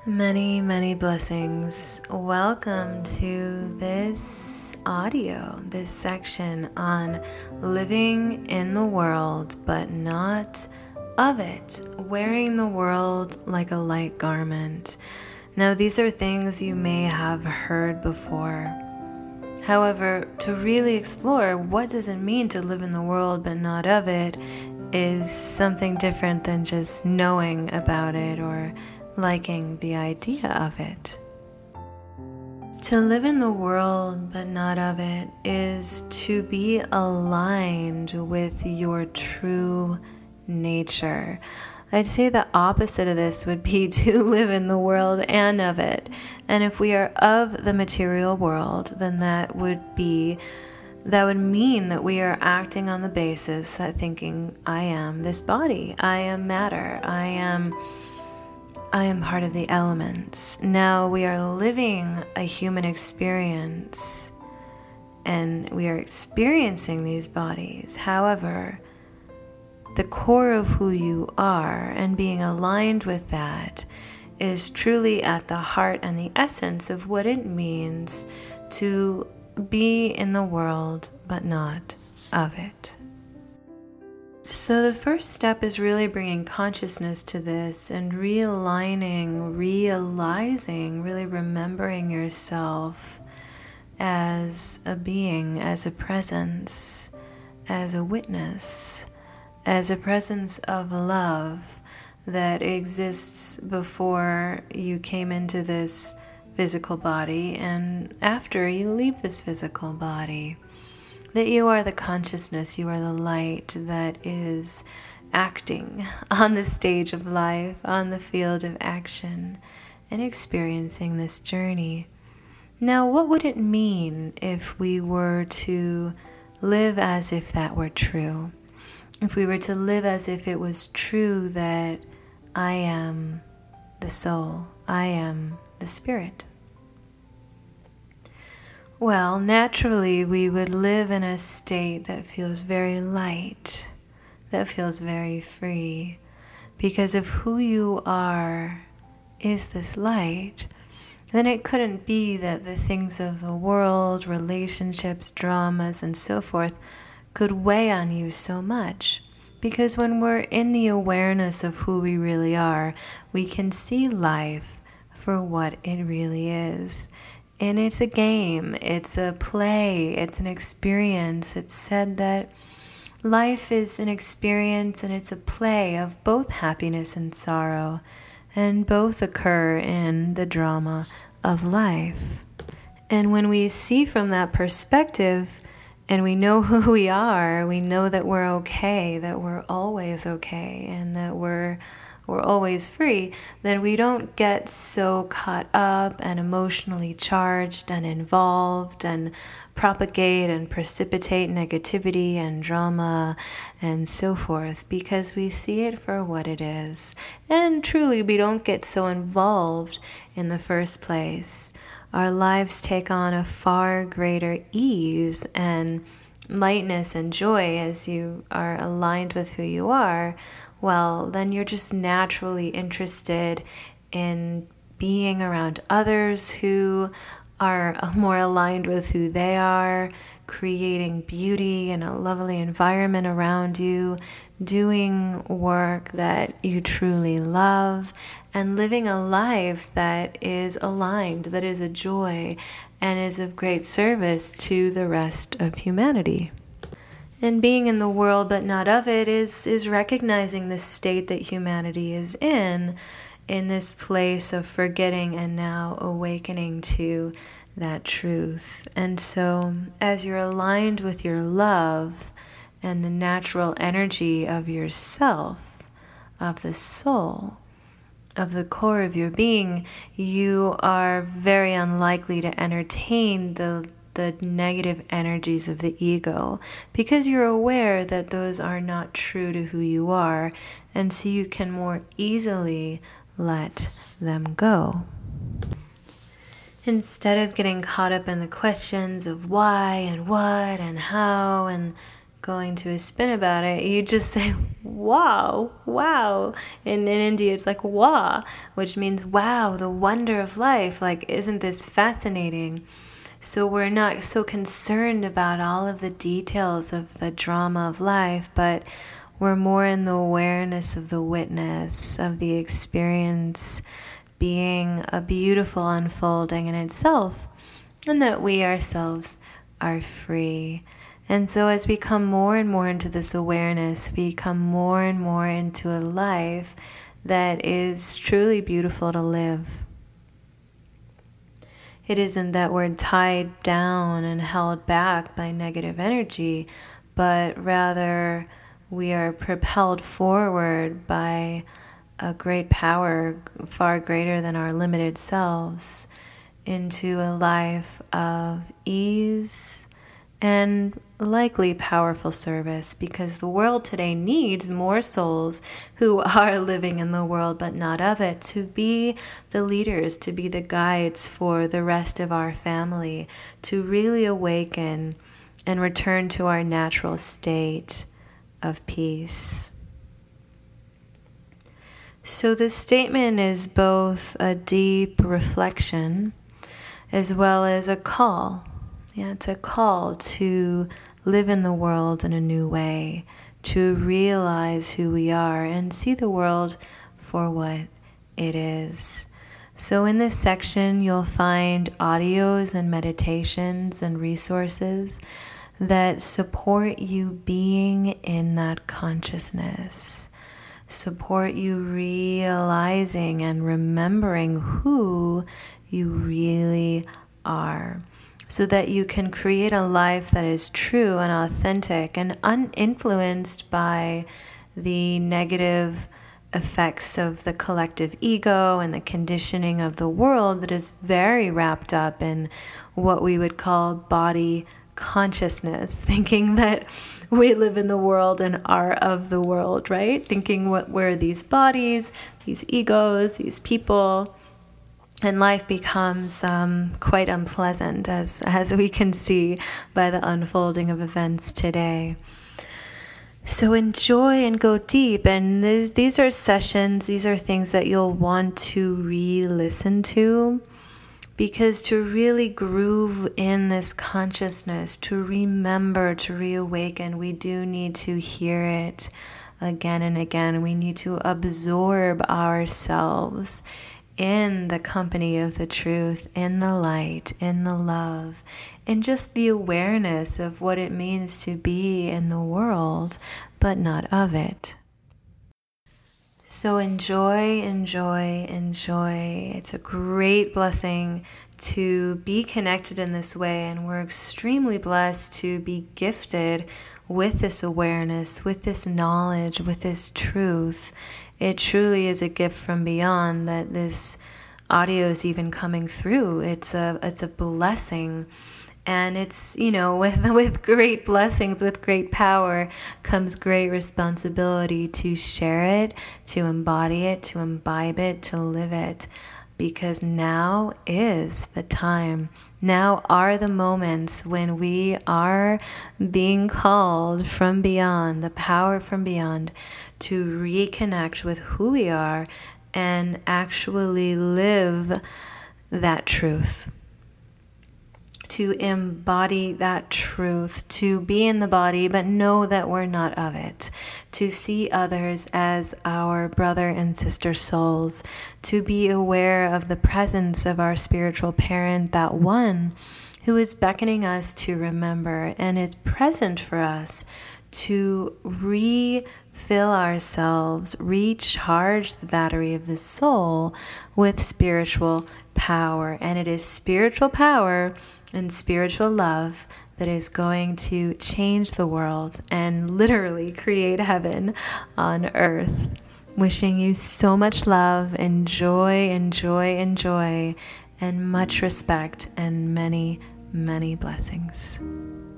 Many, many blessings. Welcome to this audio, this section on living in the world but not of it, wearing the world like a light garment. Now, these are things you may have heard before. However, to really explore what does it mean to live in the world but not of it is something different than just knowing about it or liking the idea of it. To live in the world but not of it is to be aligned with your true nature. I'd say the opposite of this would be to live in the world and of it. And if we are of the material world, then that would mean that we are acting on the basis that thinking, I am this body, I am matter, I am part of the elements. Now we are living a human experience and we are experiencing these bodies. However, the core of who you are and being aligned with that is truly at the heart and the essence of what it means to be in the world but not of it. So the first step is really bringing consciousness to this and realigning, realizing, really remembering yourself as a being, as a presence, as a witness, as a presence of love that exists before you came into this physical body and after you leave this physical body. That you are the consciousness, you are the light that is acting on the stage of life, on the field of action, and experiencing this journey. Now, what would it mean if we were to live as if that were true? If we were to live as if it was true that I am the soul, I am the spirit? Well, naturally, we would live in a state that feels very light, that feels very free, because if who you are is this light, then it couldn't be that the things of the world, relationships, dramas, and so forth could weigh on you so much. Because when we're in the awareness of who we really are, we can see life for what it really is. And it's a game, it's a play, it's an experience. It's said that life is an experience and it's a play of both happiness and sorrow, and both occur in the drama of life. And when we see from that perspective and we know who we are, we know that we're okay, that we're always okay, and that we're always free, then we don't get so caught up and emotionally charged and involved and propagate and precipitate negativity and drama and so forth, because we see it for what it is. And truly, we don't get so involved in the first place. Our lives take on a far greater ease and lightness and joy as you are aligned with who you are. Well, then you're just naturally interested in being around others who are more aligned with who they are, creating beauty and a lovely environment around you, doing work that you truly love, and living a life that is aligned, that is a joy, and is of great service to the rest of humanity. And being in the world but not of it is recognizing the state that humanity is in this place of forgetting and now awakening to that truth. And so as you're aligned with your love and the natural energy of yourself, of the soul, of the core of your being, you are very unlikely to entertain the negative energies of the ego, because you're aware that those are not true to who you are, and so you can more easily let them go. Instead of getting caught up in the questions of why and what and how and going to a spin about it, you just say, wow, wow. In India, it's like, wah, which means, wow, the wonder of life. Like, isn't this fascinating? So we're not so concerned about all of the details of the drama of life, but we're more in the awareness of the witness, of the experience being a beautiful unfolding in itself, and that we ourselves are free. And so as we come more and more into this awareness, we come more and more into a life that is truly beautiful to live. It isn't that we're tied down and held back by negative energy, but rather we are propelled forward by a great power far greater than our limited selves into a life of ease and likely powerful service, because the world today needs more souls who are living in the world but not of it, to be the leaders, to be the guides for the rest of our family, to really awaken and return to our natural state of peace. So this statement is both a deep reflection as well as a call. Yeah, it's a call to live in the world in a new way, to realize who we are and see the world for what it is. So in this section, you'll find audios and meditations and resources that support you being in that consciousness, support you realizing and remembering who you really are, so that you can create a life that is true and authentic and uninfluenced by the negative effects of the collective ego and the conditioning of the world that is very wrapped up in what we would call body consciousness, thinking that we live in the world and are of the world, right? Thinking we're these bodies, these egos, these people. And life becomes quite unpleasant, as we can see by the unfolding of events today. So enjoy and go deep. And these are sessions, these are things that you'll want to re-listen to, because to really groove in this consciousness, to remember, to reawaken, we do need to hear it again and again. We need to absorb ourselves in the company of the truth, in the light, in the love, in just the awareness of what it means to be in the world, but not of it. So enjoy, enjoy, enjoy. It's a great blessing to be connected in this way, and we're extremely blessed to be gifted with this awareness, with this knowledge, with this truth. It truly is a gift from beyond that this audio is even coming through. It's a blessing. And it's, with great blessings, with great power, comes great responsibility to share it, to embody it, to imbibe it, to live it. Because now is the time. Now are the moments when we are being called from beyond, the power from beyond, to reconnect with who we are and actually live that truth. To embody that truth, to be in the body, but know that we're not of it, to see others as our brother and sister souls, to be aware of the presence of our spiritual parent, that one who is beckoning us to remember and is present for us to refill ourselves, recharge the battery of the soul with spiritual power. And it is spiritual power and spiritual love that is going to change the world and literally create heaven on earth. Wishing you so much love, enjoy, enjoy, enjoy, and much respect and many, many blessings.